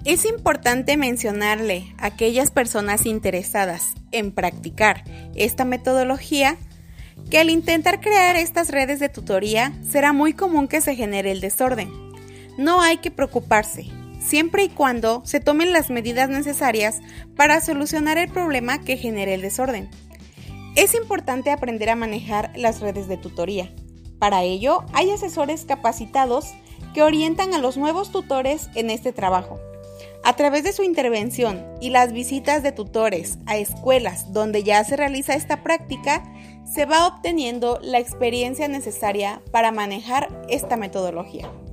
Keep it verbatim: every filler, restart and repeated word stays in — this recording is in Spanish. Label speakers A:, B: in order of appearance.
A: Es importante mencionarle a aquellas personas interesadas en practicar esta metodología que al intentar crear estas redes de tutoría será muy común que se genere el desorden. No hay que preocuparse, siempre y cuando se tomen las medidas necesarias para solucionar el problema que genere el desorden. Es importante aprender a manejar las redes de tutoría. Para ello, hay asesores capacitados que orientan a los nuevos tutores en este trabajo. A través de su intervención y las visitas de tutores a escuelas donde ya se realiza esta práctica, se va obteniendo la experiencia necesaria para manejar esta metodología.